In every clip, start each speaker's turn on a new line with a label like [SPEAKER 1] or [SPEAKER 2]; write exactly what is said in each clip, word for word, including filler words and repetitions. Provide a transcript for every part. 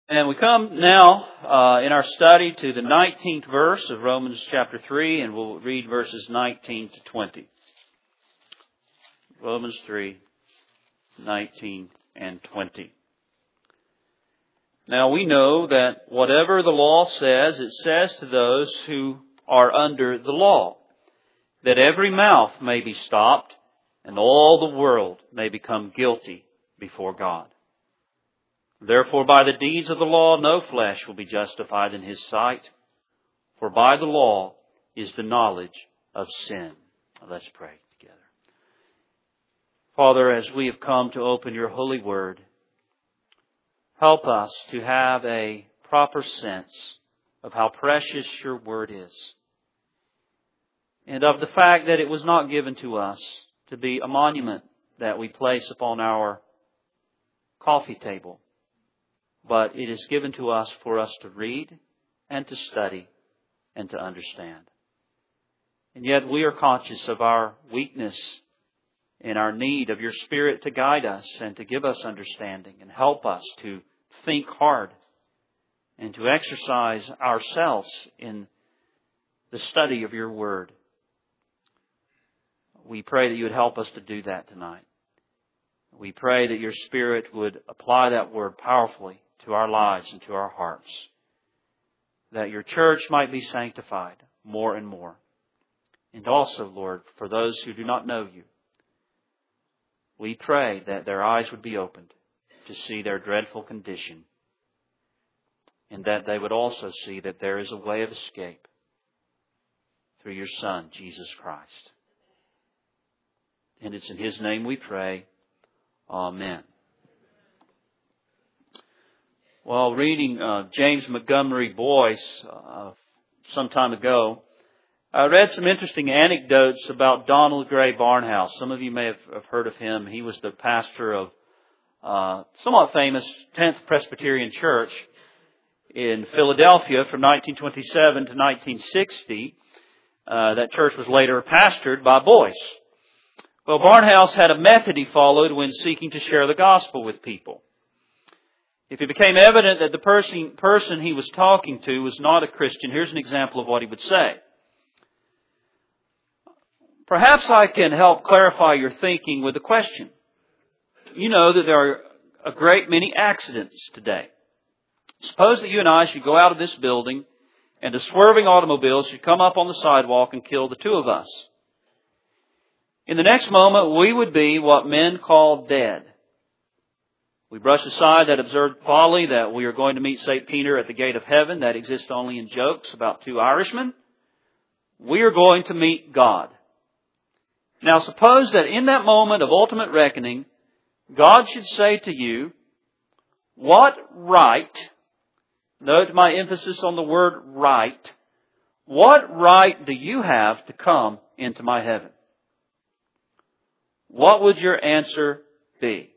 [SPEAKER 1] And we come now uh, in our study to the nineteenth verse of Romans chapter three, and we'll read verses nineteen to twenty. Romans three, nineteen and twenty. Now we know that whatever the law says, it says to those who are under the law, that every mouth may be stopped, and all the world may become guilty before God. Therefore, by the deeds of the law, no flesh will be justified in His sight, for by the law is the knowledge of sin. Let's pray together. Father, as we have come to open Your holy word, help us to have a proper sense of how precious Your word is, and of the fact that it was not given to us to be a monument that we place upon our coffee table, but it is given to us for us to read and to study and to understand. And yet we are conscious of our weakness and our need of Your Spirit to guide us and to give us understanding and help us to think hard and to exercise ourselves in the study of Your Word. We pray that You would help us to do that tonight. We pray that Your Spirit would apply that Word powerfully to our lives and to our hearts, that Your church might be sanctified more and more. And also, Lord, for those who do not know You, we pray that their eyes would be opened to see their dreadful condition, and that they would also see that there is a way of escape through Your Son, Jesus Christ. And it's in His name we pray. Amen. While reading uh, James Montgomery Boyce uh, some time ago, I read some interesting anecdotes about Donald Gray Barnhouse. Some of you may have, have heard of him. He was the pastor of uh, somewhat famous tenth Presbyterian Church in Philadelphia from nineteen twenty-seven to nineteen sixty. Uh, that church was later pastored by Boyce. Well, Barnhouse had a method he followed when seeking to share the gospel with people. If it became evident that the person, person he was talking to was not a Christian, here's an example of what he would say. Perhaps I can help clarify your thinking with a question. You know that there are a great many accidents today. Suppose that you and I should go out of this building and a swerving automobile should come up on the sidewalk and kill the two of us. In the next moment, we would be what men call dead. We brush aside that absurd folly that we are going to meet Saint Peter at the gate of heaven that exists only in jokes about two Irishmen. We are going to meet God. Now suppose that in that moment of ultimate reckoning, God should say to you, what right, note my emphasis on the word right, what right do you have to come into my heaven? What would your answer be?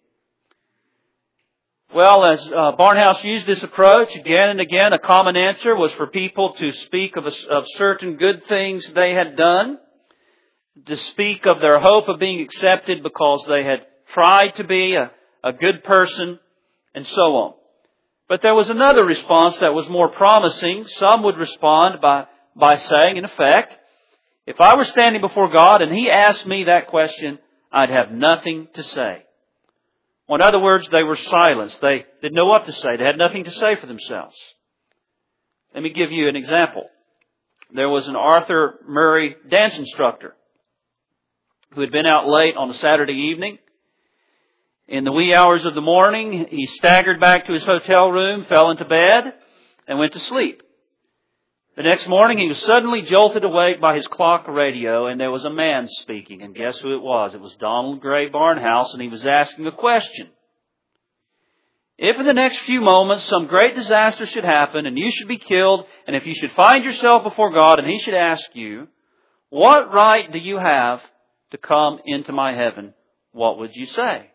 [SPEAKER 1] Well, as uh, Barnhouse used this approach again and again, a common answer was for people to speak of, a, of certain good things they had done, to speak of their hope of being accepted because they had tried to be a, a good person, and so on. But there was another response that was more promising. Some would respond by, by saying, in effect, if I were standing before God and He asked me that question, I'd have nothing to say. Well, in other words, they were silenced. They didn't know what to say. They had nothing to say for themselves. Let me give you an example. There was an Arthur Murray dance instructor who had been out late on a Saturday evening. In the wee hours of the morning, he staggered back to his hotel room, fell into bed, and went to sleep. The next morning, he was suddenly jolted awake by his clock radio, and there was a man speaking. And guess who it was? It was Donald Gray Barnhouse, and he was asking a question. If in the next few moments some great disaster should happen, and you should be killed, and if you should find yourself before God, and He should ask you, what right do you have to come into my heaven? What would you say?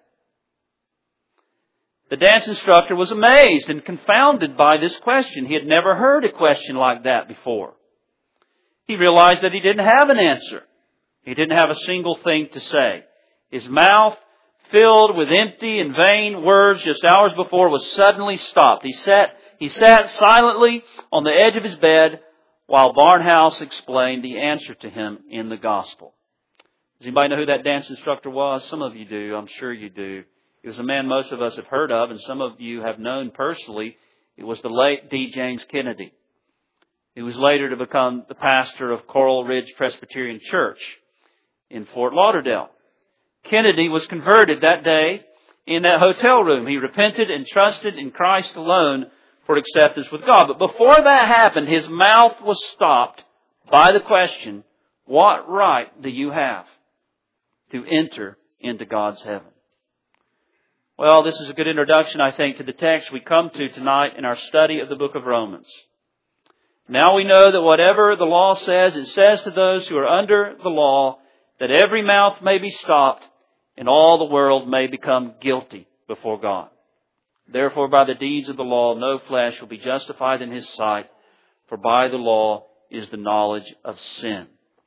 [SPEAKER 1] The dance instructor was amazed and confounded by this question. He had never heard a question like that before. He realized that he didn't have an answer. He didn't have a single thing to say. His mouth, filled with empty and vain words just hours before, was suddenly stopped. He sat He sat silently on the edge of his bed while Barnhouse explained the answer to him in the gospel. Does anybody know who that dance instructor was? Some of you do. I'm sure you do. He was a man most of us have heard of, and some of you have known personally. It was the late D. James Kennedy. He was later to become the pastor of Coral Ridge Presbyterian Church in Fort Lauderdale. Kennedy was converted that day in that hotel room. He repented and trusted in Christ alone for acceptance with God. But before that happened, his mouth was stopped by the question, what right do you have to enter into God's heaven? Well, this is a good introduction, I think, to the text we come to tonight in our study of the book of Romans. Now we know that whatever the law says, it says to those who are under the law that every mouth may be stopped and all the world may become guilty before God. Therefore, by the deeds of the law, no flesh will be justified in His sight, for by the law is the knowledge of sin.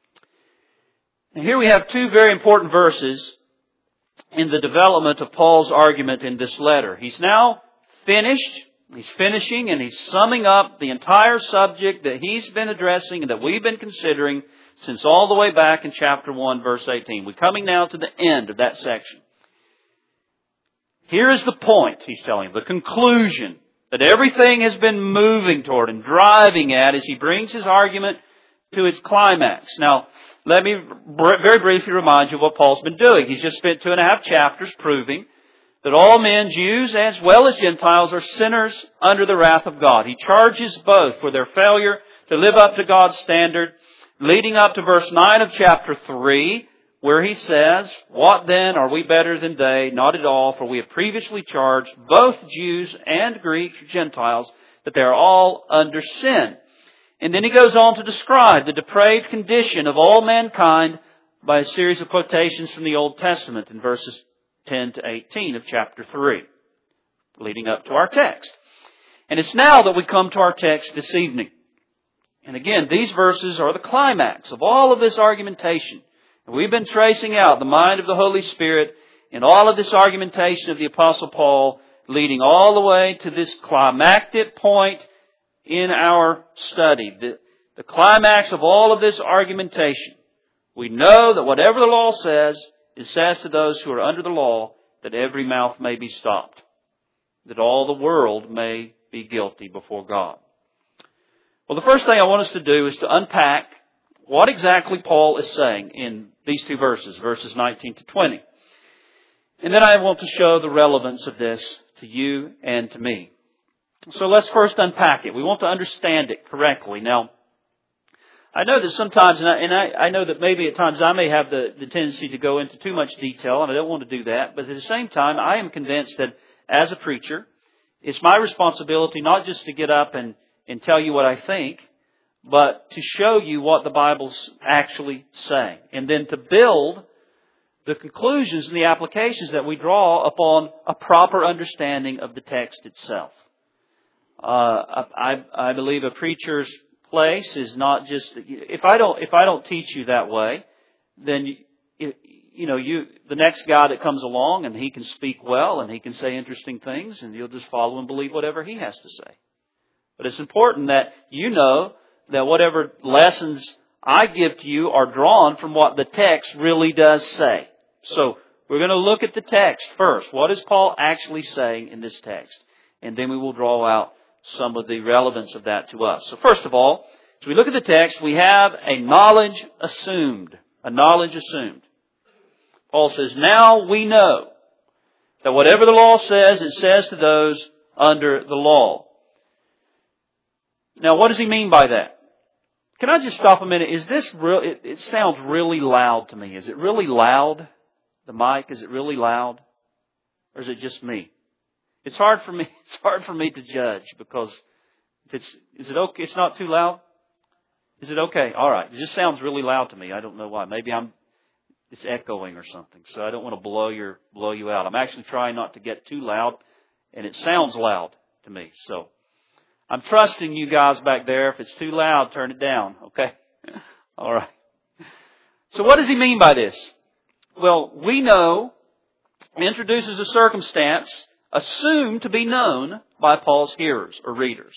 [SPEAKER 1] And here we have two very important verses in the development of Paul's argument in this letter. He's now finished. He's finishing and he's summing up the entire subject that he's been addressing and that we've been considering since all the way back in chapter one, verse eighteen. We're coming now to the end of that section. Here is the point, he's telling, the conclusion that everything has been moving toward and driving at as he brings his argument to its climax. Now, let me very briefly remind you of what Paul's been doing. He's just spent two and a half chapters proving that all men, Jews as well as Gentiles, are sinners under the wrath of God. He charges both for their failure to live up to God's standard, leading up to verse nine of chapter three, where he says, what then, are we better than they? Not at all, for we have previously charged both Jews and Greeks, Gentiles, that they are all under sin. And then he goes on to describe the depraved condition of all mankind by a series of quotations from the Old Testament in verses ten to eighteen of chapter three, leading up to our text. And it's now that we come to our text this evening. And again, these verses are the climax of all of this argumentation. And we've been tracing out the mind of the Holy Spirit in all of this argumentation of the Apostle Paul, leading all the way to this climactic point in our study. The, the climax of all of this argumentation. We know that whatever the law says, it says to those who are under the law that every mouth may be stopped, that all the world may be guilty before God. Well, the first thing I want us to do is to unpack what exactly Paul is saying in these two verses, verses nineteen to twenty. And then I want to show the relevance of this to you and to me. So let's first unpack it. We want to understand it correctly. Now, I know that sometimes, and I, and I, I know that maybe at times I may have the, the tendency to go into too much detail, and I don't want to do that. But at the same time, I am convinced that as a preacher, it's my responsibility not just to get up and, and tell you what I think, but to show you what the Bible's actually saying. And then to build the conclusions and the applications that we draw upon a proper understanding of the text itself. Uh, I, I believe a preacher's place is not just, if I don't, if I don't teach you that way, then you, you know, you, the next guy that comes along and he can speak well and he can say interesting things and you'll just follow and believe whatever he has to say. But it's important that you know that whatever lessons I give to you are drawn from what the text really does say. So we're going to look at the text first. What is Paul actually saying in this text? And then we will draw out some of the relevance of that to us. So first of all, as we look at the text, we have a knowledge assumed. A knowledge assumed. Paul says, now we know that whatever the law says, it says to those under the law. Now, what does he mean by that? Can I just stop a minute? Is this real? It, it sounds really loud to me. Is it really loud? The mic, is it really loud? Or is it just me? It's hard for me. It's hard for me to judge because if it's is it okay? It's not too loud. Is it okay? All right. It just sounds really loud to me. I don't know why. Maybe I'm. It's echoing or something. So I don't want to blow your blow you out. I'm actually trying not to get too loud, and it sounds loud to me. So I'm trusting you guys back there. If it's too loud, turn it down. Okay. All right. So what does he mean by this? Well, we know it introduces a circumstance assumed to be known by Paul's hearers or readers.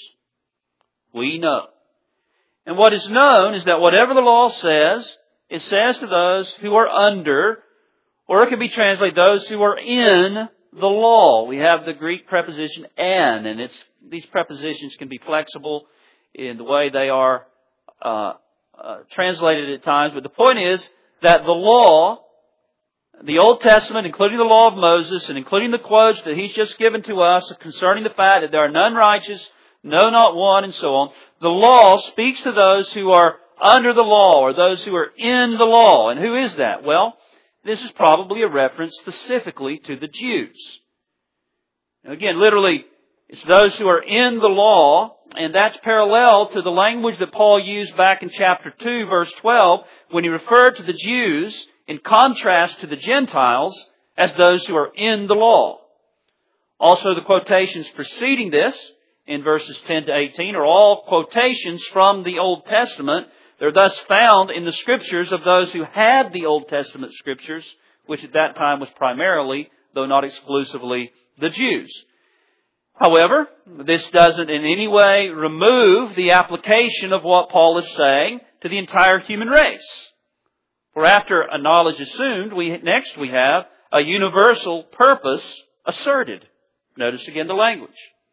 [SPEAKER 1] We know. And what is known is that whatever the law says, it says to those who are under, or it can be translated, those who are in the law. We have the Greek preposition "an," and it's these prepositions can be flexible in the way they are uh, uh, translated at times. But the point is that the law, the Old Testament, including the law of Moses, and including the quotes that he's just given to us concerning the fact that there are none righteous, no, not one, and so on. The law speaks to those who are under the law, or those who are in the law. And who is that? Well, this is probably a reference specifically to the Jews. Now again, literally, it's those who are in the law, and that's parallel to the language that Paul used back in chapter two, verse twelve, when he referred to the Jews in contrast to the Gentiles as those who are in the law. Also, the quotations preceding this, in verses ten to eighteen, are all quotations from the Old Testament. They're thus found in the Scriptures of those who had the Old Testament Scriptures, which at that time was primarily, though not exclusively, the Jews. However, this doesn't in any way remove the application of what Paul is saying to the entire human race. For after a knowledge assumed, we next we have a universal purpose asserted. Notice again the language.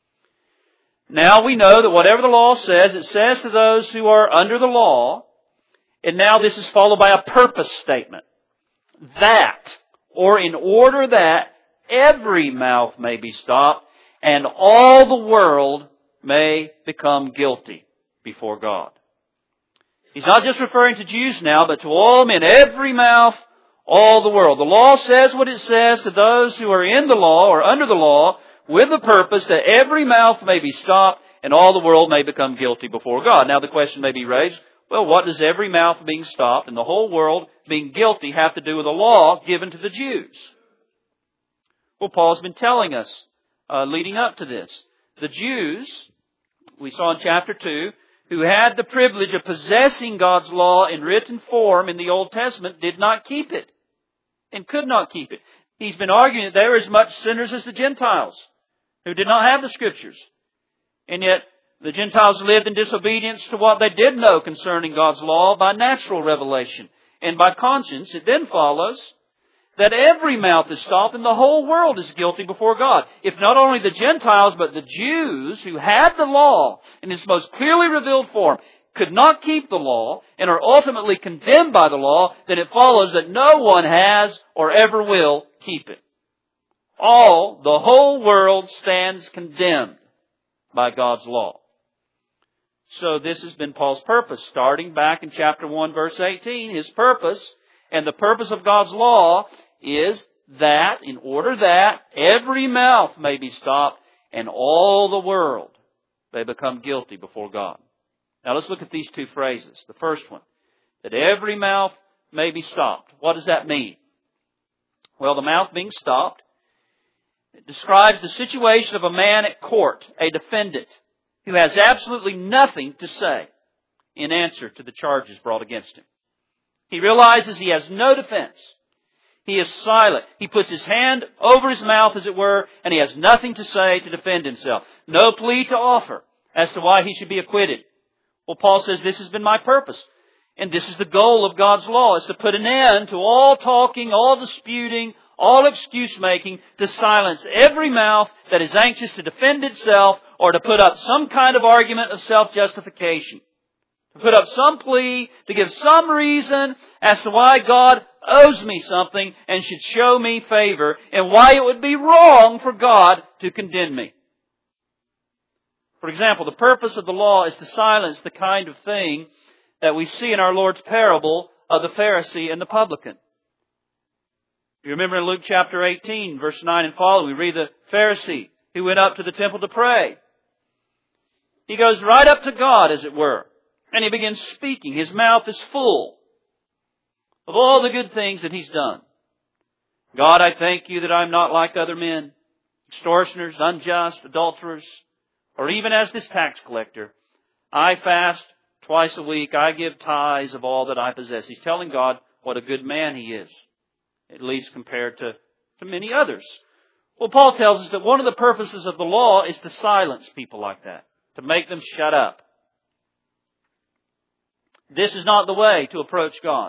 [SPEAKER 1] Now we know that whatever the law says, it says to those who are under the law, and now this is followed by a purpose statement. That, or in order that, every mouth may be stopped, and all the world may become guilty before God. He's not just referring to Jews now, but to all men, every mouth, all the world. The law says what it says to those who are in the law or under the law, with the purpose that every mouth may be stopped and all the world may become guilty before God. Now the question may be raised, well, what does every mouth being stopped and the whole world being guilty have to do with a law given to the Jews? Well, Paul's been telling us, uh, leading up to this, the Jews, we saw in chapter two, who had the privilege of possessing God's law in written form in the Old Testament, did not keep it and could not keep it. He's been arguing that they were as much sinners as the Gentiles, who did not have the Scriptures. And yet, the Gentiles lived in disobedience to what they did know concerning God's law by natural revelation. And by conscience, it then follows that every mouth is stopped and the whole world is guilty before God. If not only the Gentiles, but the Jews who had the law in its most clearly revealed form could not keep the law and are ultimately condemned by the law, then it follows that no one has or ever will keep it. All, the whole world stands condemned by God's law. So this has been Paul's purpose, starting back in chapter one, verse eighteen. His purpose, and the purpose of God's law, is that, in order that every mouth may be stopped and all the world may become guilty before God. Now let's look at these two phrases. The first one, that every mouth may be stopped. What does that mean? Well, the mouth being stopped, it describes the situation of a man at court, a defendant, who has absolutely nothing to say in answer to the charges brought against him. He realizes he has no defense. He is silent. He puts his hand over his mouth, as it were, and he has nothing to say to defend himself. No plea to offer as to why he should be acquitted. Well, Paul says this has been my purpose. And this is the goal of God's law, is to put an end to all talking, all disputing, all excuse-making, to silence every mouth that is anxious to defend itself or to put up some kind of argument of self-justification. To put up some plea, to give some reason as to why God owes me something and should show me favor, and why it would be wrong for God to condemn me. For example, the purpose of the law is to silence the kind of thing that we see in our Lord's parable of the Pharisee and the publican. You remember in Luke chapter eighteen, verse nine and following, we read the Pharisee who went up to the temple to pray. He goes right up to God, as it were, and he begins speaking. His mouth is full of all the good things that he's done. God, I thank you that I'm not like other men, extortioners, unjust, adulterers, or even as this tax collector. I fast twice a week. I give tithes of all that I possess. He's telling God what a good man he is, at least compared to, to many others. Well, Paul tells us that one of the purposes of the law is to silence people like that, to make them shut up. This is not the way to approach God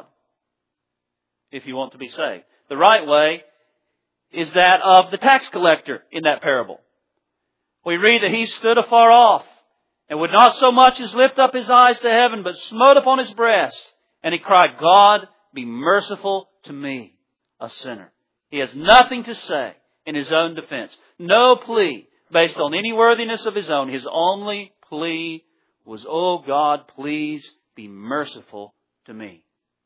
[SPEAKER 1] if you want to be saved. The right way is that of the tax collector in that parable. We read that he stood afar off and would not so much as lift up his eyes to heaven, but smote upon his breast, and he cried, God, be merciful to me, a sinner. He has nothing to say in his own defense. No plea based on any worthiness of his own. His only plea was, oh God, please be merciful to me.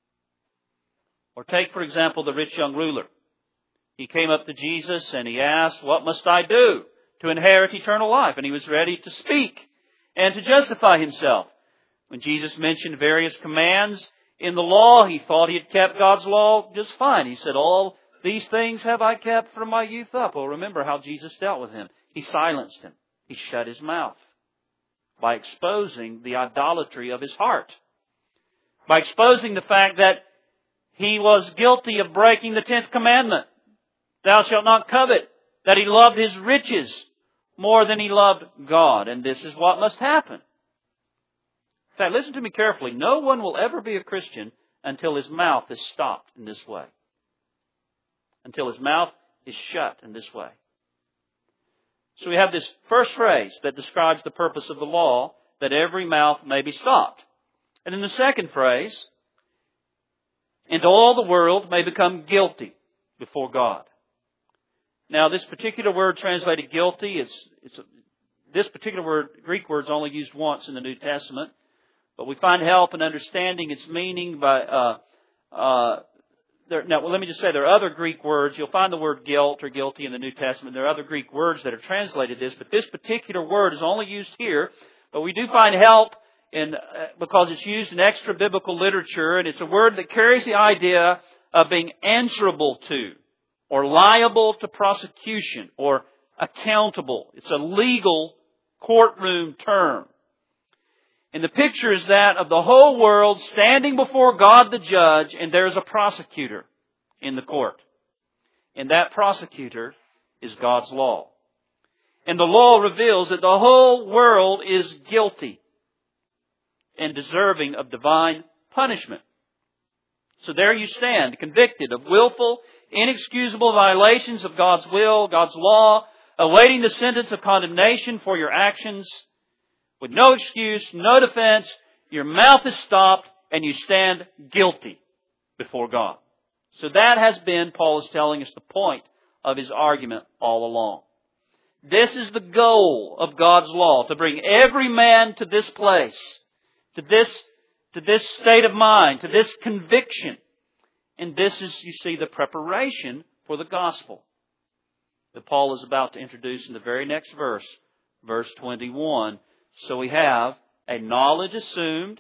[SPEAKER 1] Or take, for example, the rich young ruler. He came up to Jesus and he asked, what must I do to inherit eternal life? And he was ready to speak and to justify himself. When Jesus mentioned various commands in the law, he thought he had kept God's law just fine. He said, all these things have I kept from my youth up. Well, remember how Jesus dealt with him. He silenced him. He shut his mouth by exposing the idolatry of his heart. By exposing the fact that he was guilty of breaking the tenth commandment. Thou shalt not covet. That he loved his riches more than he loved God. And this is what must happen. In fact, listen to me carefully. No one will ever be a Christian until his mouth is stopped in this way. Until his mouth is shut in this way. So we have this first phrase that describes the purpose of the law, that every mouth may be stopped. And then the second phrase, and all the world may become guilty before God. Now, this particular word translated guilty, it's, it's a, this particular word, Greek word, is only used once in the New Testament. But we find help in understanding its meaning by... Uh, uh, there, now, well, let me just say there are other Greek words. You'll find the word guilt or guilty in the New Testament. There are other Greek words that have translated this. But this particular word is only used here. But we do find help in, uh, because it's used in extra biblical literature. And it's a word that carries the idea of being answerable to, or liable to prosecution, or accountable. It's a legal courtroom term. And the picture is that of the whole world standing before God the judge, and there's a prosecutor in the court. And that prosecutor is God's law. And the law reveals that the whole world is guilty and deserving of divine punishment. So there you stand, convicted of willful, inexcusable violations of God's will, God's law, awaiting the sentence of condemnation for your actions. With no excuse, no defense, your mouth is stopped, and you stand guilty before God. So that has been, Paul is telling us, the point of his argument all along. This is the goal of God's law, to bring every man to this place, to this, to this state of mind, to this conviction. And this is, you see, the preparation for the gospel that Paul is about to introduce in the very next verse, verse twenty-one. So we have a knowledge assumed,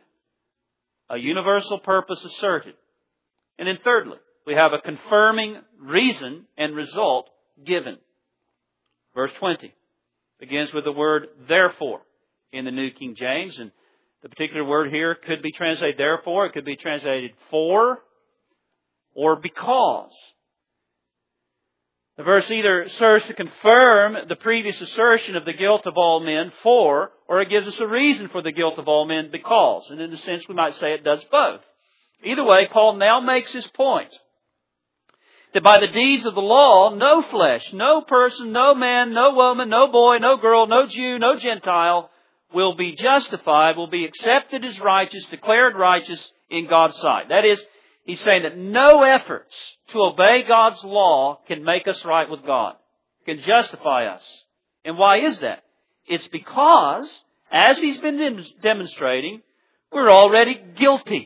[SPEAKER 1] a universal purpose asserted. And then thirdly, we have a confirming reason and result given. Verse twenty begins with the word therefore in the New King James. And the particular word here could be translated therefore. It could be translated for or because. The verse either serves to confirm the previous assertion of the guilt of all men for, or it gives us a reason for the guilt of all men because. And in a sense, we might say it does both. Either way, Paul now makes his point that by the deeds of the law, no flesh, no person, no man, no woman, no boy, no girl, no Jew, no Gentile will be justified, will be accepted as righteous, declared righteous in God's sight. That is, he's saying that no efforts to obey God's law can make us right with God, can justify us. And why is that? It's because, as he's been demonstrating, we're already guilty.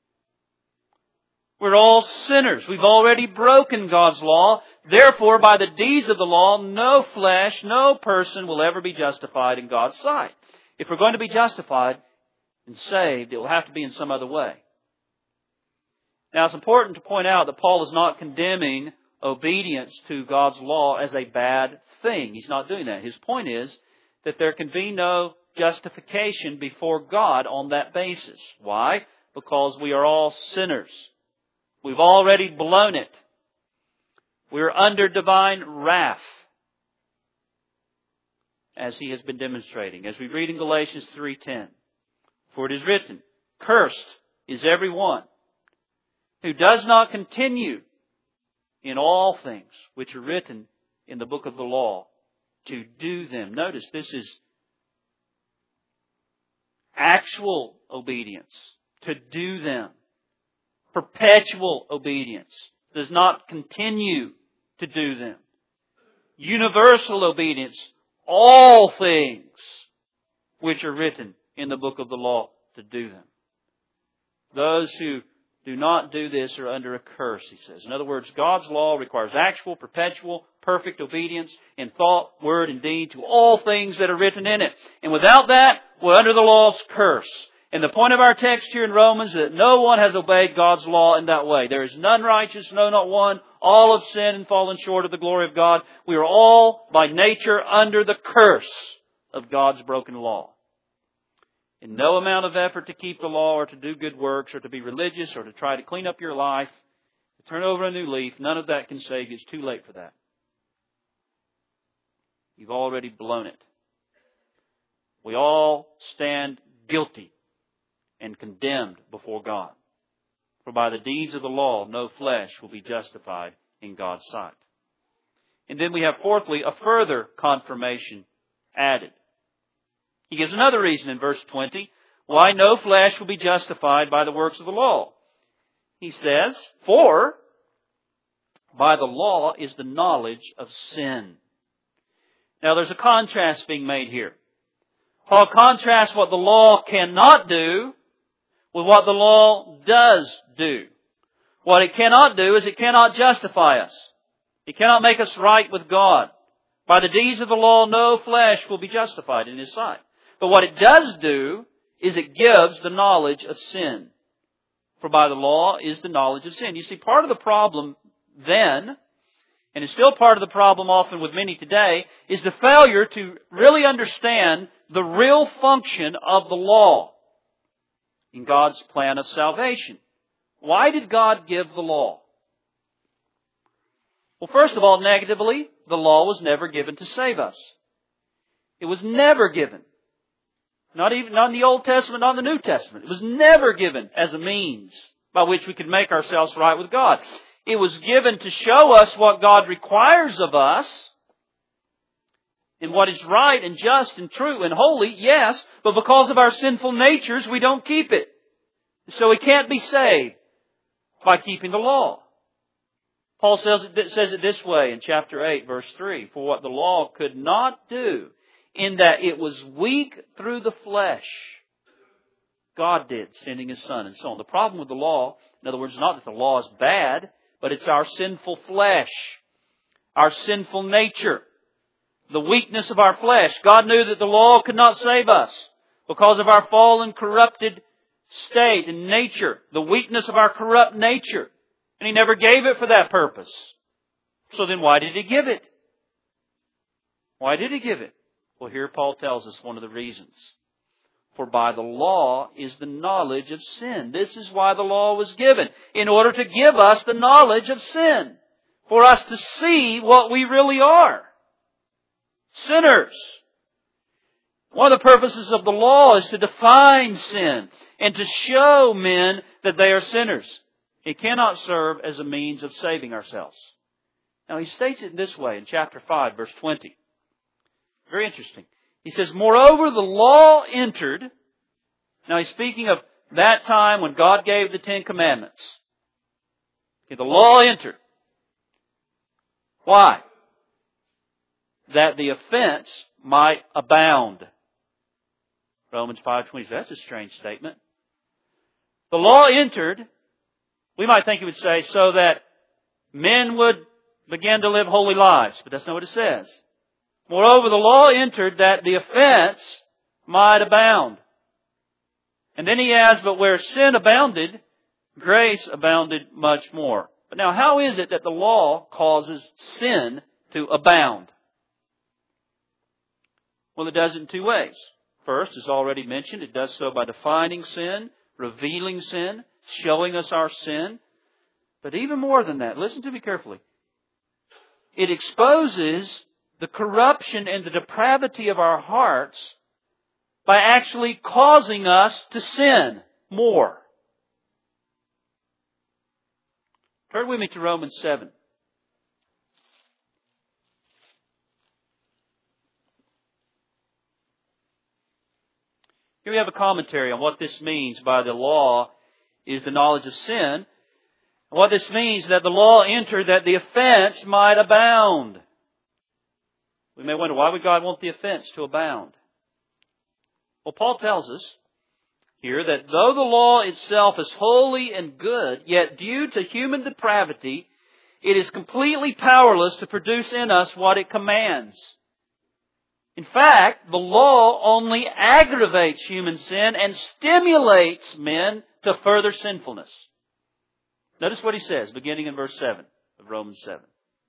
[SPEAKER 1] We're all sinners. We've already broken God's law. Therefore, by the deeds of the law, no flesh, no person will ever be justified in God's sight. If we're going to be justified and saved, it will have to be in some other way. Now, it's important to point out that Paul is not condemning obedience to God's law as a bad thing. He's not doing that. His point is that there can be no justification before God on that basis. Why? Because we are all sinners. We've already blown it. We're under divine wrath. as he has been demonstrating. As we read in Galatians three ten, for it is written, cursed is every one who does not continue in all things which are written in the book of the law, to do them. Notice this is actual obedience, to do them. Perpetual obedience, does not continue to do them. Universal obedience, all things which are written in the book of the law, to do them. Those who do not do this are under a curse, he says. In other words, God's law requires actual, perpetual, perfect obedience in thought, word, and deed to all things that are written in it. And without that, we're under the law's curse. And the point of our text here in Romans is that no one has obeyed God's law in that way. There is none righteous, no, not one. All have sinned and fallen short of the glory of God. We are all, by nature, under the curse of God's broken law. And no amount of effort to keep the law or to do good works or to be religious or to try to clean up your life, to turn over a new leaf, none of that can save you. It's too late for that. You've already blown it. We all stand guilty and condemned before God. For by the deeds of the law, no flesh will be justified in God's sight. And then we have, fourthly, a further confirmation added. He gives another reason in verse twenty, why no flesh will be justified by the works of the law. He says, for by the law is the knowledge of sin. Now there's a contrast being made here. Paul contrasts what the law cannot do with what the law does do. What it cannot do is it cannot justify us. It cannot make us right with God. By the deeds of the law, no flesh will be justified in His sight. But what it does do is it gives the knowledge of sin. For by the law is the knowledge of sin. You see, part of the problem then, and it's still part of the problem often with many today, is the failure to really understand the real function of the law in God's plan of salvation. Why did God give the law? Well, first of all, negatively, the law was never given to save us. It was never given. Not even, not in the Old Testament, not in the New Testament. It was never given as a means by which we could make ourselves right with God. It was given to show us what God requires of us and what is right and just and true and holy, yes, but because of our sinful natures, we don't keep it. So we can't be saved by keeping the law. Paul says it, says it this way in chapter eight, verse three, for what the law could not do, in that it was weak through the flesh, God did, sending His Son, and so on. The problem with the law, in other words, not that the law is bad, but it's our sinful flesh, our sinful nature, the weakness of our flesh. God knew that the law could not save us because of our fallen, corrupted state and nature, the weakness of our corrupt nature. And He never gave it for that purpose. So then why did He give it? Why did He give it? Well, here Paul tells us one of the reasons. For by the law is the knowledge of sin. This is why the law was given. In order to give us the knowledge of sin. For us to see what we really are. Sinners. One of the purposes of the law is to define sin and to show men that they are sinners. It cannot serve as a means of saving ourselves. Now he states it in this way in chapter five, verse twenty. Very interesting. He says, moreover, the law entered. Now he's speaking of that time when God gave the Ten Commandments. Okay, the law entered. Why? That the offense might abound. Romans five twenty. That's a strange statement. The law entered, we might think it would say, so that men would begin to live holy lives. But that's not what it says. Moreover, the law entered that the offense might abound. And then he adds, but where sin abounded, grace abounded much more. But now, how is it that the law causes sin to abound? Well, it does it in two ways. First, as already mentioned, it does so by defining sin, revealing sin, showing us our sin. But even more than that, listen to me carefully. It exposes the corruption and the depravity of our hearts by actually causing us to sin more. Turn with me to Romans seven. Here we have a commentary on what this means by the law is the knowledge of sin. What this means that the law entered that the offense might abound. We may wonder, why would God want the offense to abound? Well, Paul tells us here that though the law itself is holy and good, yet due to human depravity, it is completely powerless to produce in us what it commands. In fact, the law only aggravates human sin and stimulates men to further sinfulness. Notice what he says, beginning in verse seven of Romans seven.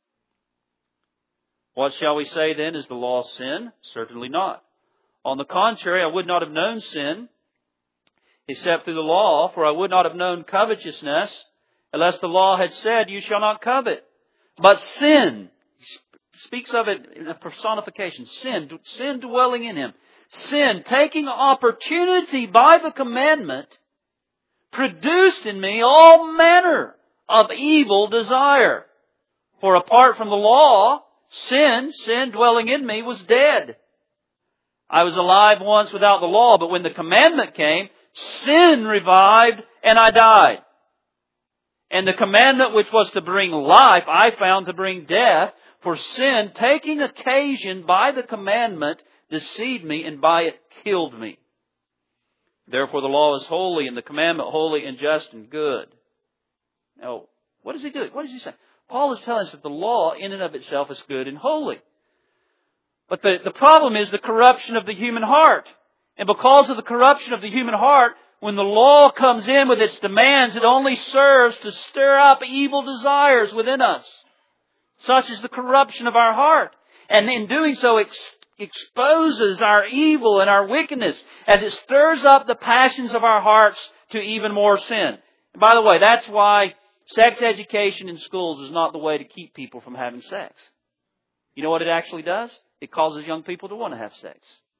[SPEAKER 1] What shall we say then? Is the law sin? Certainly not. On the contrary, I would not have known sin except through the law, for I would not have known covetousness unless the law had said, you shall not covet. But sin, speaks of it in a personification, sin, sin dwelling in him. Sin, taking opportunity by the commandment, produced in me all manner of evil desire. For apart from the law, sin, sin dwelling in me, was dead. I was alive once without the law, but when the commandment came, sin revived and I died. And the commandment which was to bring life, I found to bring death. For sin, taking occasion by the commandment, deceived me and by it killed me. Therefore the law is holy and the commandment holy and just and good. Now, what does he do? What does he say? Paul is telling us that the law in and of itself is good and holy. But the, the problem is the corruption of the human heart. And because of the corruption of the human heart, when the law comes in with its demands, it only serves to stir up evil desires within us. Such is the corruption of our heart. And in doing so, it ex- exposes our evil and our wickedness as it stirs up the passions of our hearts to even more sin. And by the way, that's why sex education in schools is not the way to keep people from having sex. You know what it actually does? It causes young people to want to have sex.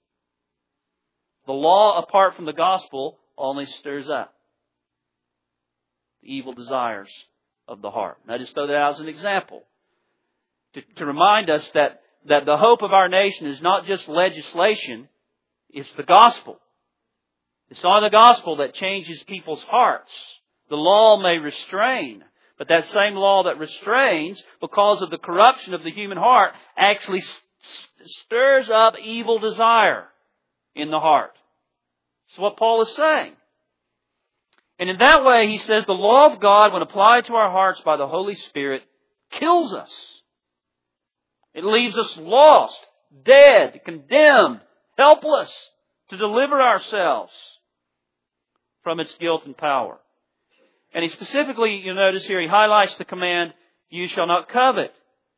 [SPEAKER 1] The law, apart from the gospel, only stirs up the evil desires of the heart. And I just throw that out as an example to, to remind us that, that the hope of our nation is not just legislation, it's the gospel. It's only the gospel that changes people's hearts. The law may restrain, but that same law that restrains, because of the corruption of the human heart, actually stirs up evil desire in the heart. That's what Paul is saying. And in that way, he says the law of God, when applied to our hearts by the Holy Spirit, kills us. It leaves us lost, dead, condemned, helpless to deliver ourselves from its guilt and power. And he specifically, you'll notice here, he highlights the command, you shall not covet.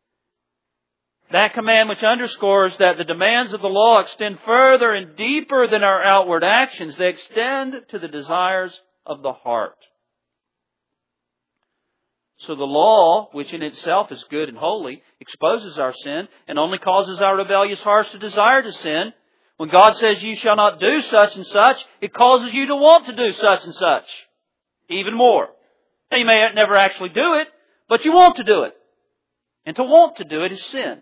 [SPEAKER 1] That command which underscores that the demands of the law extend further and deeper than our outward actions. They extend to the desires of the heart. So the law, which in itself is good and holy, exposes our sin and only causes our rebellious hearts to desire to sin. When God says you shall not do such and such, it causes you to want to do such and such. Even more. Now you may never actually do it, but you want to do it. And to want to do it is sin.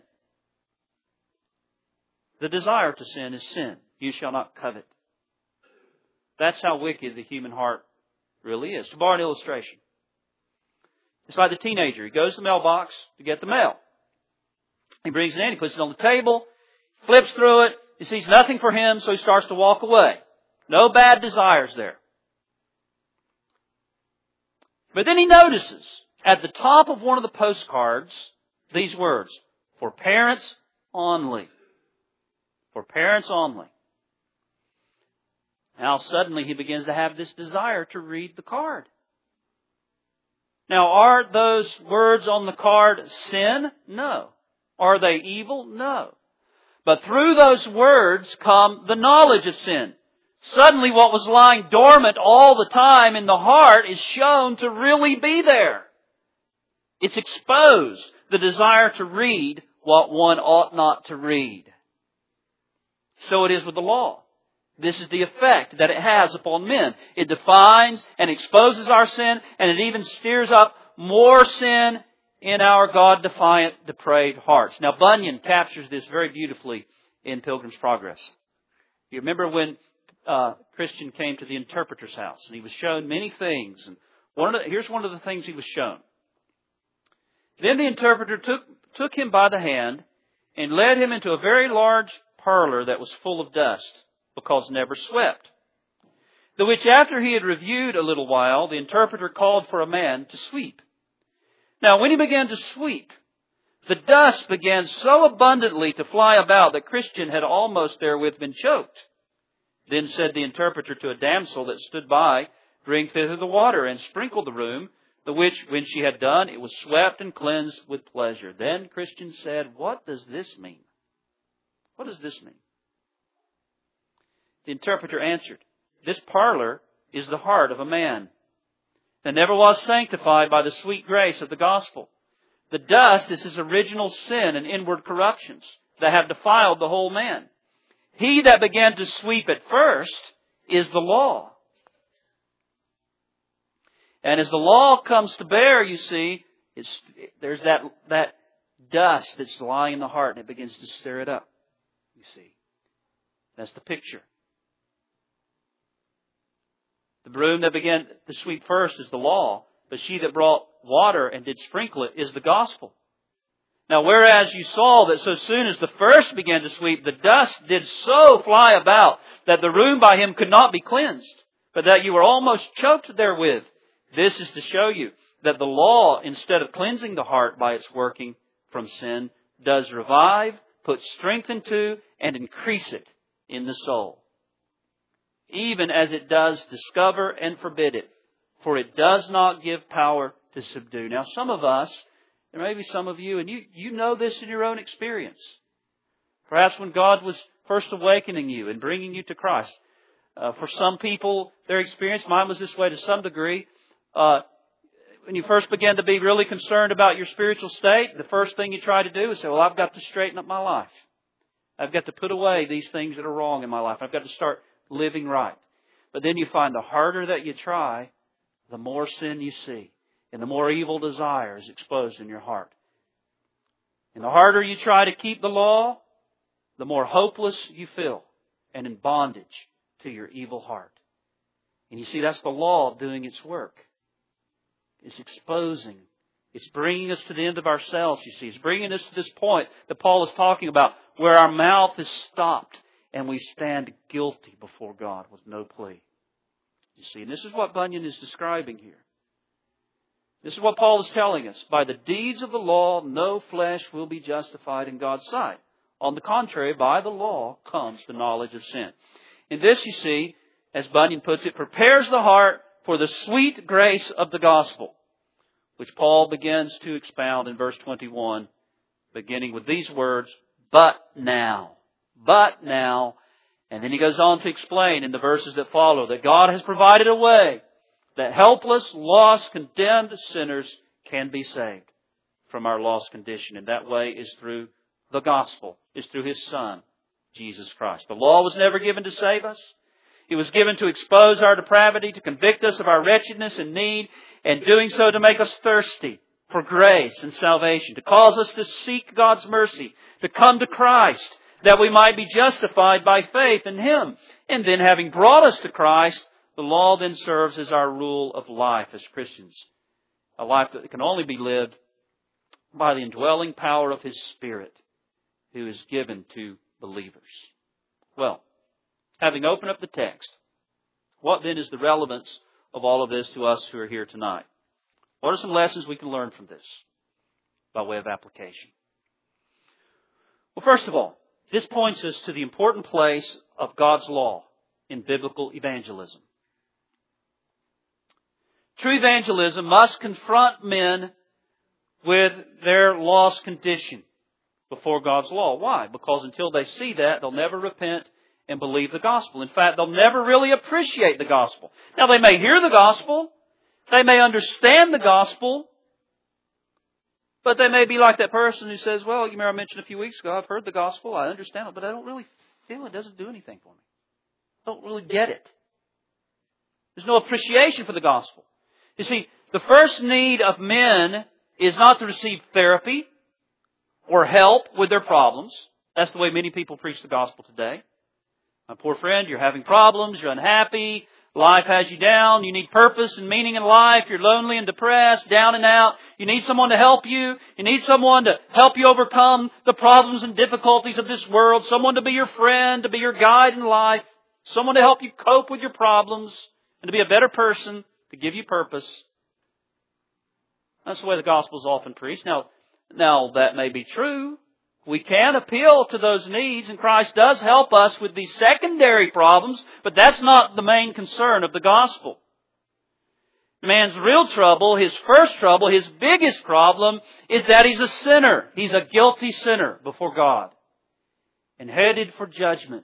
[SPEAKER 1] The desire to sin is sin. You shall not covet. That's how wicked the human heart really is. To borrow an illustration. It's like the teenager. He goes to the mailbox to get the mail. He brings it in, he puts it on the table, flips through it, he sees nothing for him, so he starts to walk away. No bad desires there. But then he notices at the top of one of the postcards these words, for parents only. For parents only. Now suddenly he begins to have this desire to read the card. Now are those words on the card sin? No. Are they evil? No. But through those words come the knowledge of sin. Suddenly what was lying dormant all the time in the heart is shown to really be there. It's exposed, the desire to read what one ought not to read. So it is with the law. This is the effect that it has upon men. It defines and exposes our sin, and it even steers up more sin in our God-defiant, depraved hearts. Now, Bunyan captures this very beautifully in Pilgrim's Progress. You remember when uh, Christian came to the interpreter's house, and he was shown many things. And one of the, here's one of the things he was shown. Then the interpreter took, took him by the hand and led him into a very large parlor that was full of dust, because never swept. The which after he had reviewed a little while, the interpreter called for a man to sweep. Now when he began to sweep, the dust began so abundantly to fly about that Christian had almost therewith been choked. Then said the interpreter to a damsel that stood by, Bring thither the water, and sprinkle the room, the which, when she had done, it was swept and cleansed with pleasure. Then Christian said, What does this mean? What does this mean? The interpreter answered, This parlor is the heart of a man that never was sanctified by the sweet grace of the gospel. The dust is his original sin and inward corruptions that have defiled the whole man. He that began to sweep at first is the law. And as the law comes to bear, you see, it's, there's that, that dust that's lying in the heart, and it begins to stir it up. You see, that's the picture. The broom that began to sweep first is the law, but she that brought water and did sprinkle it is the gospel. Now, whereas you saw that so soon as the first began to sweep, the dust did so fly about that the room by him could not be cleansed, but that you were almost choked therewith. This is to show you that the law, instead of cleansing the heart by its working from sin, does revive, put strength into, and increase it in the soul, even as it does discover and forbid it, for it does not give power to subdue. Now, some of us, there may be some of you, and you, you know this in your own experience. Perhaps when God was first awakening you and bringing you to Christ. Uh, for some people, their experience, mine was this way to some degree. Uh, when you first began to be really concerned about your spiritual state, the first thing you try to do is say, well, I've got to straighten up my life. I've got to put away these things that are wrong in my life. I've got to start living right. But then you find the harder that you try, the more sin you see. And the more evil desire is exposed in your heart. And the harder you try to keep the law, the more hopeless you feel and in bondage to your evil heart. And you see, that's the law doing its work. It's exposing. It's bringing us to the end of ourselves, you see. It's bringing us to this point that Paul is talking about, where our mouth is stopped and we stand guilty before God with no plea. You see, and this is what Bunyan is describing here. This is what Paul is telling us. By the deeds of the law, no flesh will be justified in God's sight. On the contrary, by the law comes the knowledge of sin. And this, you see, as Bunyan puts it, prepares the heart for the sweet grace of the gospel, which Paul begins to expound in verse twenty-one, beginning with these words, but now, but now. And then he goes on to explain in the verses that follow that God has provided a way that helpless, lost, condemned sinners can be saved from our lost condition. And that way is through the gospel, is through His Son, Jesus Christ. The law was never given to save us. It was given to expose our depravity, to convict us of our wretchedness and need, and doing so to make us thirsty for grace and salvation, to cause us to seek God's mercy, to come to Christ, that we might be justified by faith in Him. And then, having brought us to Christ, the law then serves as our rule of life as Christians. A life that can only be lived by the indwelling power of His Spirit, who is given to believers. Well, having opened up the text, what then is the relevance of all of this to us who are here tonight? What are some lessons we can learn from this by way of application? Well, first of all, this points us to the important place of God's law in biblical evangelism. True evangelism must confront men with their lost condition before God's law. Why? Because until they see that, they'll never repent and believe the gospel. In fact, they'll never really appreciate the gospel. Now, they may hear the gospel. They may understand the gospel. But they may be like that person who says, well, you remember I mentioned a few weeks ago, I've heard the gospel, I understand it, but I don't really feel it doesn't do anything for me. I don't really get it. There's no appreciation for the gospel. You see, the first need of men is not to receive therapy or help with their problems. That's the way many people preach the gospel today. My poor friend, you're having problems, you're unhappy, life has you down, you need purpose and meaning in life, you're lonely and depressed, down and out. You need someone to help you. You need someone to help you overcome the problems and difficulties of this world. Someone to be your friend, to be your guide in life. Someone to help you cope with your problems and to be a better person, to give you purpose. That's the way the gospel is often preached. Now, now that may be true. We can appeal to those needs, and Christ does help us with these secondary problems, but that's not the main concern of the gospel. Man's real trouble, his first trouble, his biggest problem is that he's a sinner. He's a guilty sinner before God and headed for judgment.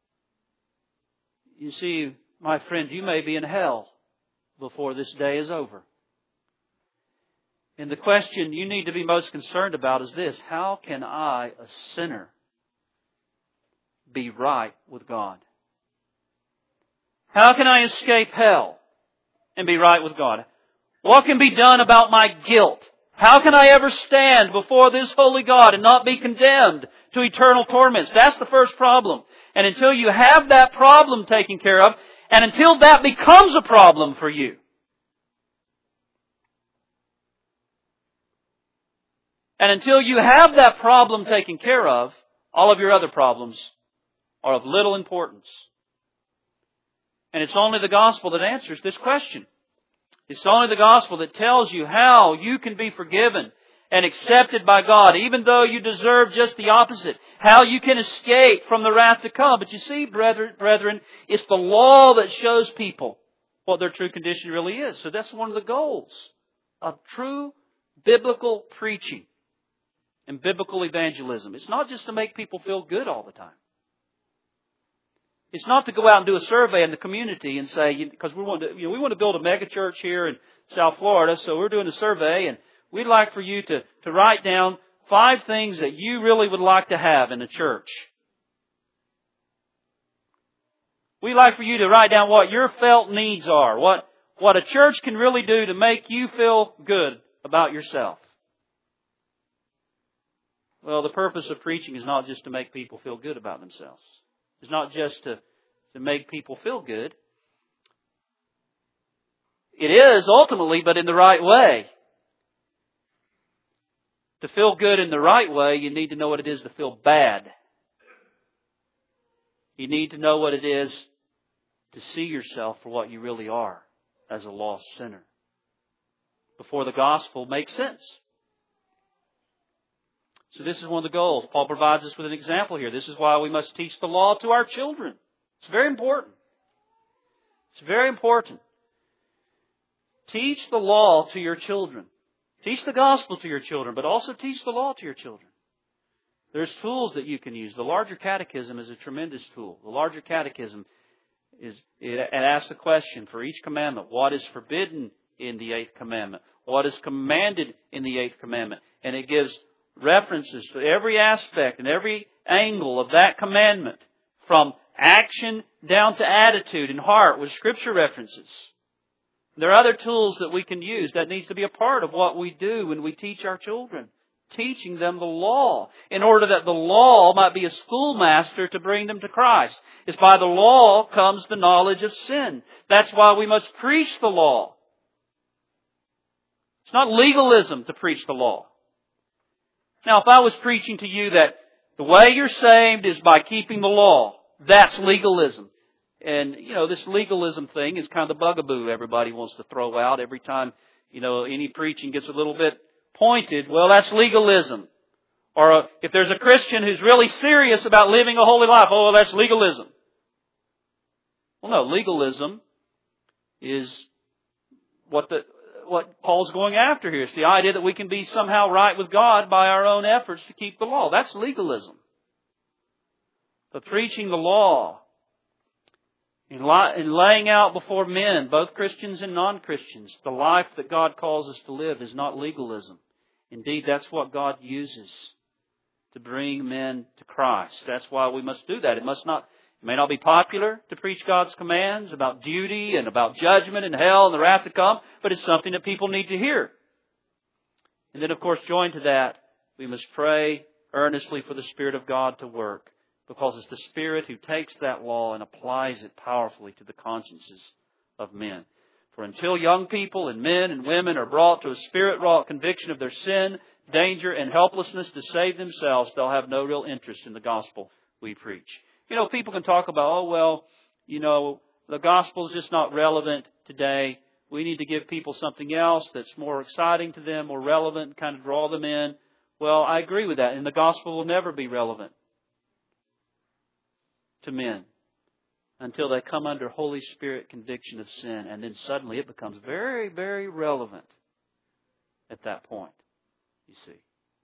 [SPEAKER 1] You see, my friend, you may be in hell before this day is over. And the question you need to be most concerned about is this: how can I, a sinner, be right with God? How can I escape hell and be right with God? What can be done about my guilt? How can I ever stand before this holy God and not be condemned to eternal torments? That's the first problem. And until you have that problem taken care of, and until that becomes a problem for you, and until you have that problem taken care of, all of your other problems are of little importance. And it's only the gospel that answers this question. It's only the gospel that tells you how you can be forgiven and accepted by God, even though you deserve just the opposite. How you can escape from the wrath to come. But you see, brethren, it's the law that shows people what their true condition really is. So that's one of the goals of true biblical preaching and biblical evangelism. It's not just to make people feel good all the time. It's not to go out and do a survey in the community and say, because we want to, you know, we want to build a mega church here in South Florida, so we're doing a survey, and we'd like for you to, to write down five things that you really would like to have in a church. We'd like for you to write down what your felt needs are, what, what a church can really do to make you feel good about yourself. Well, the purpose of preaching is not just to make people feel good about themselves. It's not just to, to make people feel good. It is ultimately, but in the right way. To feel good in the right way, you need to know what it is to feel bad. You need to know what it is to see yourself for what you really are as a lost sinner. Before the gospel makes sense. So this is one of the goals. Paul provides us with an example here. This is why we must teach the law to our children. It's very important. It's very important. Teach the law to your children. Teach the gospel to your children, but also teach the law to your children. There's tools that you can use. The larger catechism is a tremendous tool. The larger catechism is, it asks the question for each commandment. What is forbidden in the eighth commandment? What is commanded in the eighth commandment? And it gives references to every aspect and every angle of that commandment, from action down to attitude and heart, with Scripture references. There are other tools that we can use. That needs to be a part of what we do when we teach our children. Teaching them the law, in order that the law might be a schoolmaster to bring them to Christ. It's by the law comes the knowledge of sin. That's why we must preach the law. It's not legalism to preach the law. Now, if I was preaching to you that the way you're saved is by keeping the law, that's legalism. And, you know, this legalism thing is kind of the bugaboo everybody wants to throw out every time, you know, any preaching gets a little bit pointed. Well, that's legalism. Or uh, if there's a Christian who's really serious about living a holy life, oh, well, that's legalism. Well, no, legalism is what the... what Paul's going after here. It's the idea that we can be somehow right with God by our own efforts to keep the law. That's legalism. But preaching the law and laying out before men, both Christians and non-Christians, the life that God calls us to live is not legalism. Indeed, that's what God uses to bring men to Christ. That's why we must do that. It must not, it may not be popular to preach God's commands about duty and about judgment and hell and the wrath to come, but it's something that people need to hear. And then, of course, joined to that, we must pray earnestly for the Spirit of God to work, because it's the Spirit who takes that law and applies it powerfully to the consciences of men. For until young people and men and women are brought to a Spirit-wrought conviction of their sin, danger, and helplessness to save themselves, they'll have no real interest in the gospel we preach. You know, people can talk about, oh, well, you know, the gospel is just not relevant today. We need to give people something else that's more exciting to them, more relevant, kind of draw them in. Well, I agree with that. And the gospel will never be relevant to men until they come under Holy Spirit conviction of sin. And then suddenly it becomes very, very relevant at that point, you see.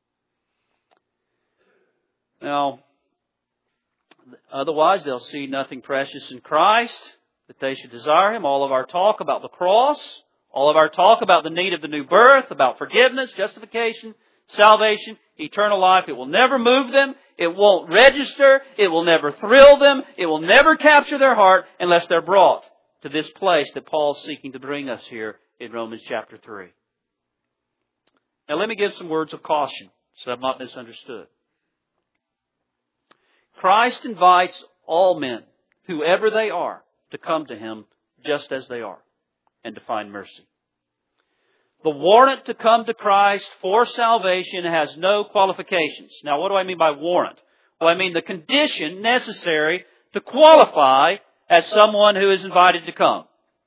[SPEAKER 1] Now, otherwise they'll see nothing precious in Christ, that they should desire Him. All of our talk about the cross, all of our talk about the need of the new birth, about forgiveness, justification, salvation, eternal life, it will never move them. It won't register. It will never thrill them. It will never capture their heart unless they're brought to this place that Paul's seeking to bring us here in Romans chapter three. Now let me give some words of caution so I'm not misunderstood. Christ invites all men, whoever they are, to come to Him just as they are and to find mercy. The warrant to come to Christ for salvation has no qualifications. Now, what do I mean by warrant? Well, I mean the condition necessary to qualify as someone who is invited to come.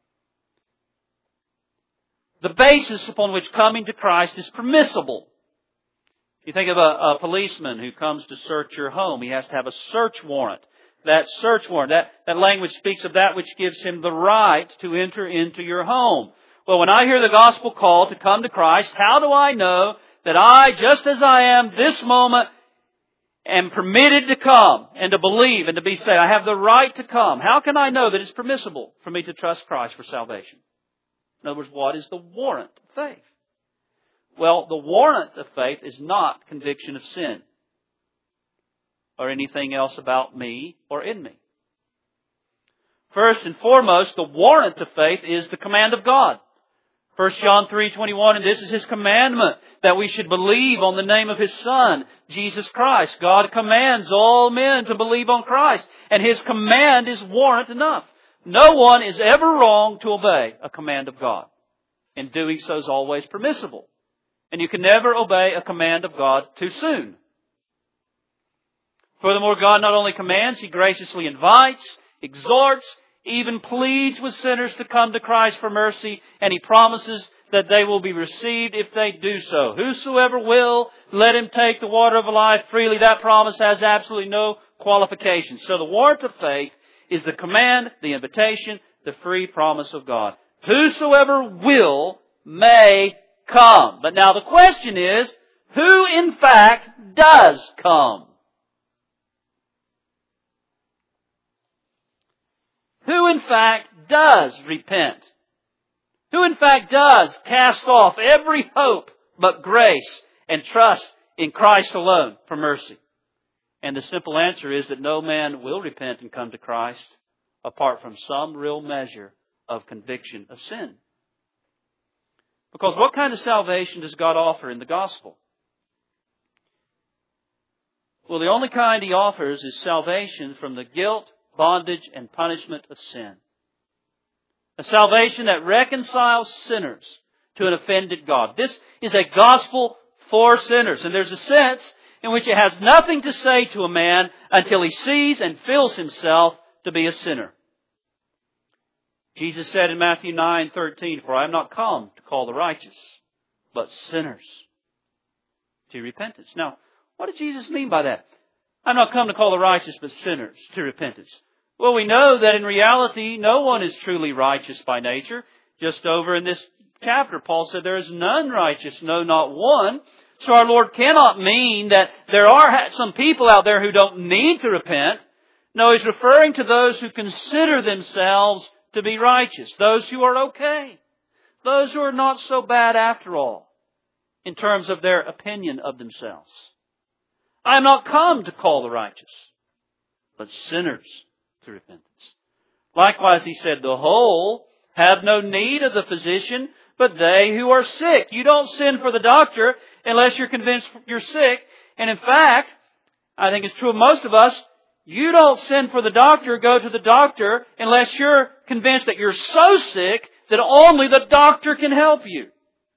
[SPEAKER 1] The basis upon which coming to Christ is permissible. You think of a, a policeman who comes to search your home. He has to have a search warrant. That search warrant, that, that language speaks of that which gives him the right to enter into your home. Well, when I hear the gospel call to come to Christ, how do I know that I, just as I am this moment, am permitted to come and to believe and to be saved? I have the right to come. How can I know that it's permissible for me to trust Christ for salvation? In other words, what is the warrant of faith? Well, the warrant of faith is not conviction of sin or anything else about me or in me. First and foremost, the warrant of faith is the command of God. First John three twenty-one, and this is His commandment, that we should believe on the name of His Son, Jesus Christ. God commands all men to believe on Christ, and His command is warrant enough. No one is ever wrong to obey a command of God. And doing so is always permissible. And you can never obey a command of God too soon. Furthermore, God not only commands, He graciously invites, exhorts, even pleads with sinners to come to Christ for mercy, and He promises that they will be received if they do so. Whosoever will, let him take the water of life freely. That promise has absolutely no qualifications. So the warrant of faith is the command, the invitation, the free promise of God. Whosoever will may come. But now the question is, who in fact does come? Who in fact does repent? Who in fact does cast off every hope but grace and trust in Christ alone for mercy? And the simple answer is that no man will repent and come to Christ apart from some real measure of conviction of sin. Because what kind of salvation does God offer in the gospel? Well, the only kind He offers is salvation from the guilt, bondage, and punishment of sin. A salvation that reconciles sinners to an offended God. This is a gospel for sinners. And there's a sense in which it has nothing to say to a man until he sees and feels himself to be a sinner. Jesus said in Matthew nine thirteen, "For I am not come to call the righteous, but sinners to repentance." Now, what did Jesus mean by that? I'm not come to call the righteous, but sinners to repentance. Well, we know that in reality, no one is truly righteous by nature. Just over in this chapter, Paul said, "There is none righteous, no, not one." So our Lord cannot mean that there are some people out there who don't need to repent. No, He's referring to those who consider themselves to be righteous. Those who are okay. Those who are not so bad after all. in terms of their opinion of themselves. I am not come to call the righteous, but sinners to repentance. Likewise, He said, the whole have no need of the physician, but they who are sick. You don't send for the doctor unless you're convinced you're sick. And in fact, I think it's true of most of us, you don't send for the doctor, go to the doctor, unless you're convinced that you're so sick that only the doctor can help you.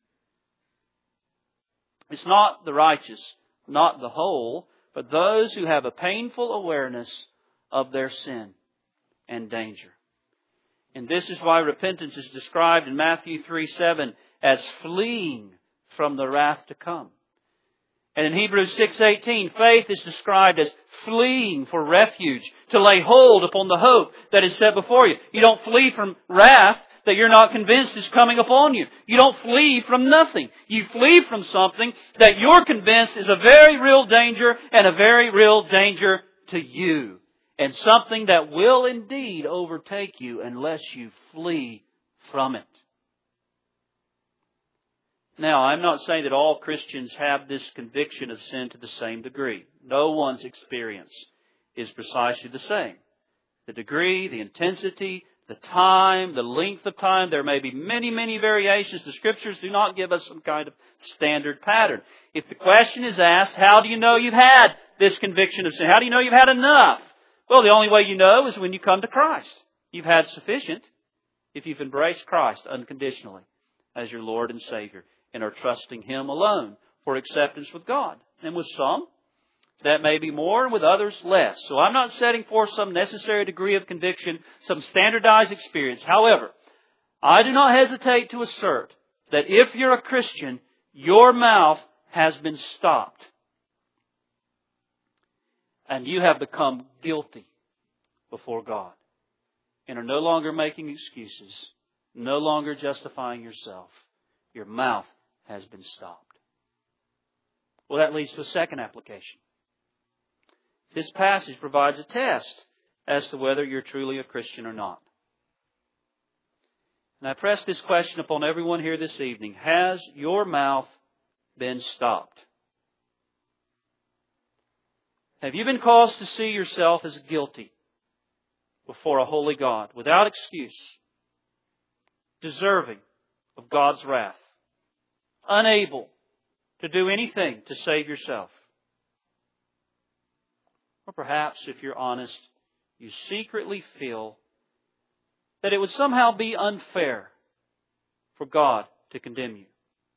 [SPEAKER 1] It's not the righteous, not the whole, but those who have a painful awareness of their sin and danger. And this is why repentance is described in Matthew three seven as fleeing from the wrath to come. And in Hebrews six eighteen, faith is described as fleeing for refuge, to lay hold upon the hope that is set before you. You don't flee from wrath that you're not convinced is coming upon you. You don't flee from nothing. You flee from something that you're convinced is a very real danger and a very real danger to you. And something that will indeed overtake you unless you flee from it. Now, I'm not saying that all Christians have this conviction of sin to the same degree. No one's experience is precisely the same. The degree, the intensity, the time, the length of time, there may be many, many variations. The Scriptures do not give us some kind of standard pattern. If the question is asked, how do you know you've had this conviction of sin? How do you know you've had enough? Well, the only way you know is when you come to Christ. You've had sufficient if you've embraced Christ unconditionally as your Lord and Savior and are trusting Him alone for acceptance with God. And with some, that may be more, and with others, less. So I'm not setting forth some necessary degree of conviction, some standardized experience. However, I do not hesitate to assert that if you're a Christian, your mouth has been stopped. And you have become guilty before God. And are no longer making excuses. No longer justifying yourself. Your mouth has been stopped. Well, that leads to a second application. This passage provides a test as to whether you're truly a Christian or not. And I press this question upon everyone here this evening. Has your mouth been stopped? Have you been caused to see yourself as guilty before a holy God, without excuse, deserving of God's wrath, unable to do anything to save yourself? Or perhaps, if you're honest, you secretly feel that it would somehow be unfair for God to condemn you.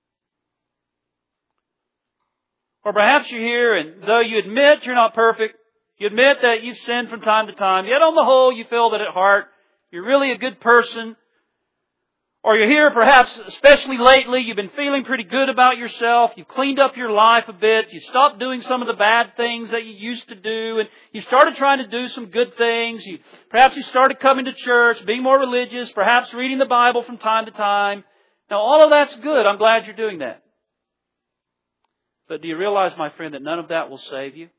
[SPEAKER 1] Or perhaps you're here and though you admit you're not perfect, you admit that you've sinned from time to time, yet on the whole you feel that at heart you're really a good person. Or you're here perhaps, especially lately, you've been feeling pretty good about yourself. You've cleaned up your life a bit. You stopped doing some of the bad things that you used to do. And you started trying to do some good things. You, perhaps you started coming to church, being more religious, perhaps reading the Bible from time to time. Now all of that's good. I'm glad you're doing that. But do you realize, my friend, that none of that will save you?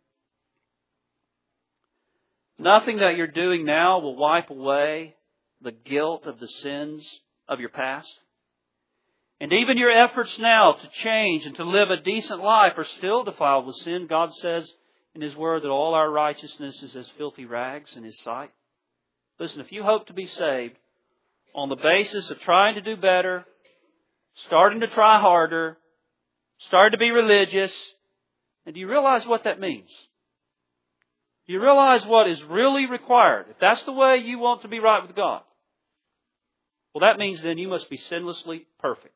[SPEAKER 1] Nothing that you're doing now will wipe away the guilt of the sins of your past. And even your efforts now to change and to live a decent life are still defiled with sin. God says in His Word that all our righteousness is as filthy rags in His sight. Listen, if you hope to be saved on the basis of trying to do better, starting to try harder, starting to be religious, and do you realize what that means? Do you realize what is really required? If that's the way you want to be right with God, well, that means then you must be sinlessly perfect.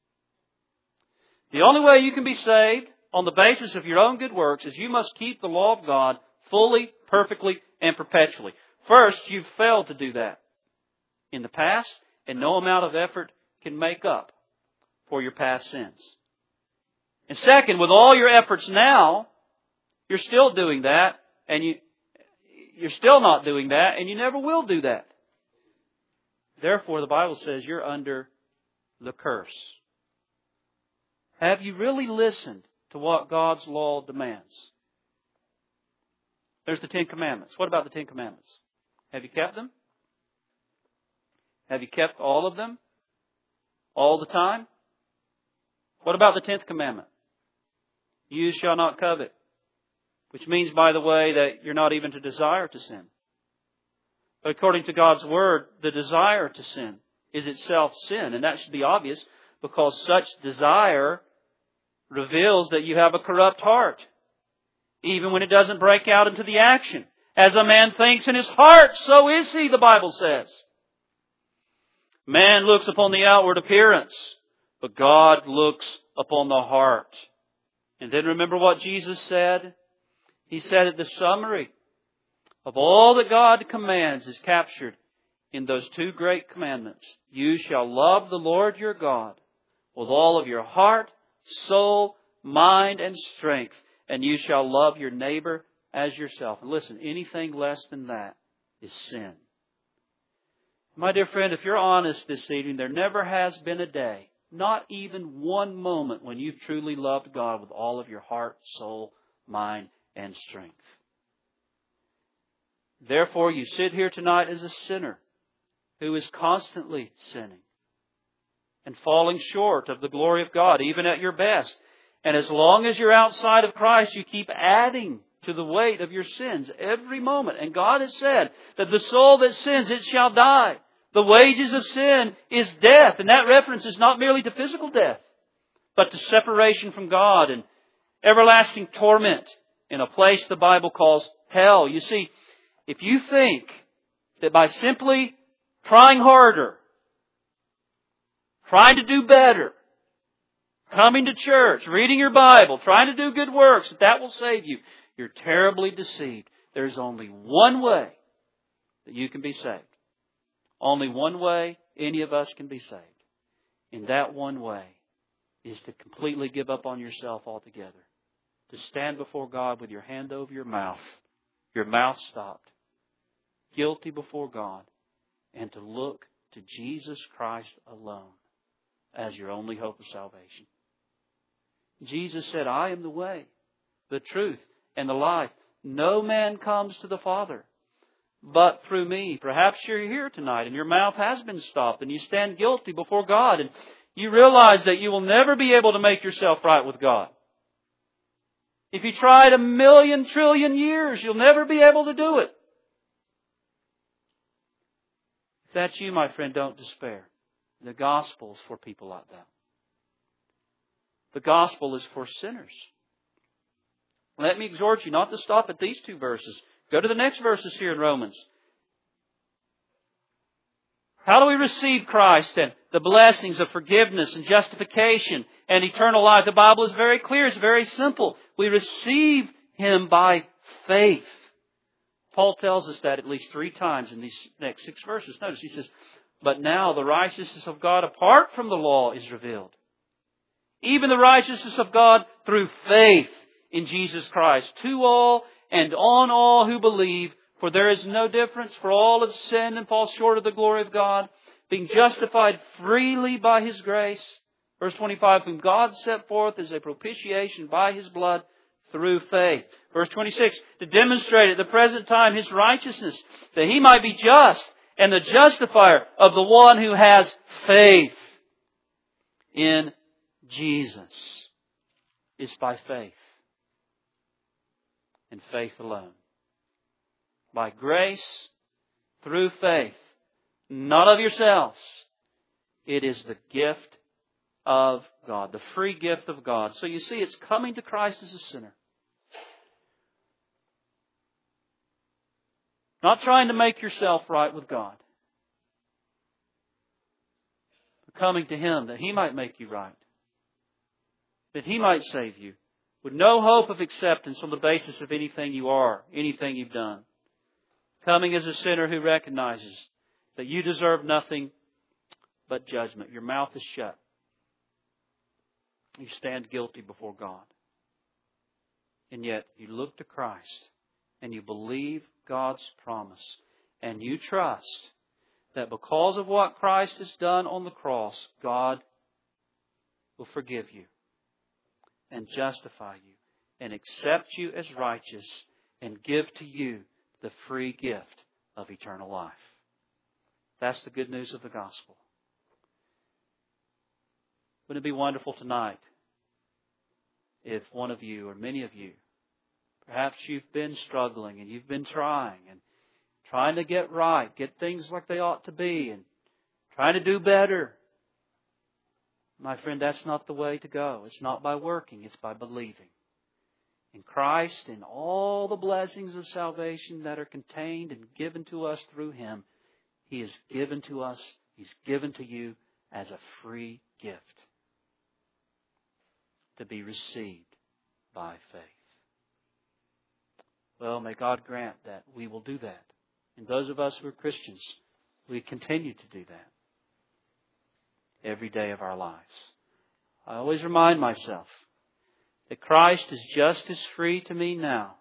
[SPEAKER 1] The only way you can be saved on the basis of your own good works is you must keep the law of God fully, perfectly, and perpetually. First, you've failed to do that in the past, and no amount of effort can make up for your past sins. And second, with all your efforts now, you're still doing that, and you, you're still not doing that, and you never will do that. Therefore, the Bible says you're under the curse. Have you really listened to what God's law demands? There's the Ten Commandments. What about the Ten Commandments? Have you kept them? Have you kept all of them? All the time? What about the tenth commandment? You shall not covet. Which means, by the way, that you're not even to desire to sin. But according to God's Word, the desire to sin is itself sin. And that should be obvious because such desire reveals that you have a corrupt heart. Even when it doesn't break out into the action. As a man thinks in his heart, so is he, the Bible says. Man looks upon the outward appearance, but God looks upon the heart. And then remember what Jesus said? He said that the summary of all that God commands is captured in those two great commandments. You shall love the Lord your God with all of your heart, soul, mind, and strength. And you shall love your neighbor as yourself. And listen, anything less than that is sin. My dear friend, if you're honest this evening, there never has been a day, not even one moment, when you've truly loved God with all of your heart, soul, mind, and strength. Therefore, you sit here tonight as a sinner who is constantly sinning and falling short of the glory of God, even at your best. And as long as you're outside of Christ, you keep adding to the weight of your sins every moment. And God has said that the soul that sins, it shall die. The wages of sin is death. And that reference is not merely to physical death, but to separation from God and everlasting torment in a place the Bible calls hell. You see, if you think that by simply trying harder, trying to do better, coming to church, reading your Bible, trying to do good works, that that will save you, you're terribly deceived. There's only one way that you can be saved. Only one way any of us can be saved. And that one way is to completely give up on yourself altogether. To stand before God with your hand over your mouth, your mouth stopped, guilty before God, and to look to Jesus Christ alone as your only hope of salvation. Jesus said, I am the way, the truth, and the life. No man comes to the Father but through me. Perhaps you're here tonight and your mouth has been stopped and you stand guilty before God and you realize that you will never be able to make yourself right with God. If you tried a million trillion years, you'll never be able to do it. If that's you, my friend, don't despair. The gospel is for people like that. The gospel is for sinners. Let me exhort you not to stop at these two verses. Go to the next verses here in Romans. How do we receive Christ and the blessings of forgiveness and justification and eternal life? The Bible is very clear. It's very simple. We receive Him by faith. Paul tells us that at least three times in these next six verses. Notice he says, but now the righteousness of God apart from the law is revealed. Even the righteousness of God through faith in Jesus Christ. To all and on all who believe, for there is no difference, for all have sinned and fall short of the glory of God, being justified freely by His grace. Verse twenty-five, whom God set forth as a propitiation by His blood through faith. Verse twenty-six, to demonstrate at the present time His righteousness, that He might be just and the justifier of the one who has faith in Jesus. It's by faith. And faith alone. By grace, through faith, not of yourselves. It is the gift of God, the free gift of God. So you see, it's coming to Christ as a sinner. Not trying to make yourself right with God. But coming to Him that He might make you right. That He might save you. With no hope of acceptance on the basis of anything you are, anything you've done. Coming as a sinner who recognizes that you deserve nothing but judgment. Your mouth is shut. You stand guilty before God. And yet you look to Christ and you believe God's promise. And you trust that because of what Christ has done on the cross, God will forgive you. And justify you. And accept you as righteous. And give to you the free gift of eternal life. That's the good news of the gospel. Wouldn't it be wonderful tonight if one of you or many of you, perhaps you've been struggling and you've been trying and trying to get right, get things like they ought to be and trying to do better. My friend, that's not the way to go. It's not by working, it's by believing in Christ and all the blessings of salvation that are contained and given to us through Him. He is given to us, He's given to you as a free gift to be received by faith. Well, may God grant that we will do that. And those of us who are Christians, we continue to do that every day of our lives. I always remind myself that Christ is just as free to me now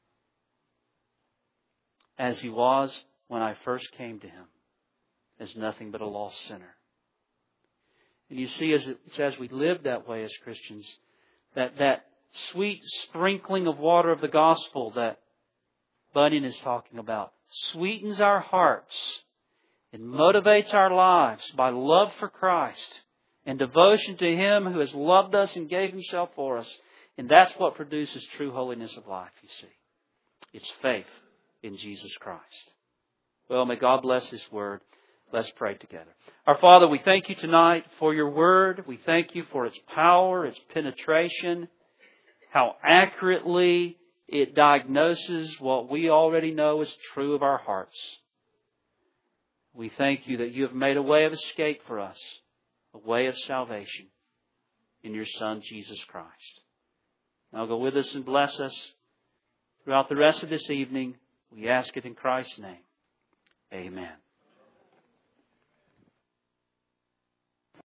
[SPEAKER 1] as He was when I first came to Him, as nothing but a lost sinner. And you see, as, it, as we live that way as Christians, that, that sweet sprinkling of water of the gospel that Bunyan is talking about sweetens our hearts and motivates our lives by love for Christ and devotion to Him who has loved us and gave Himself for us. And that's what produces true holiness of life, you see. It's faith in Jesus Christ. Well, may God bless His Word. Let's pray together. Our Father, we thank You tonight for Your Word. We thank You for its power, its penetration, how accurately it diagnoses what we already know is true of our hearts. We thank You that You have made a way of escape for us, a way of salvation in Your Son, Jesus Christ. Now go with us and bless us throughout the rest of this evening. We ask it in Christ's name. Amen.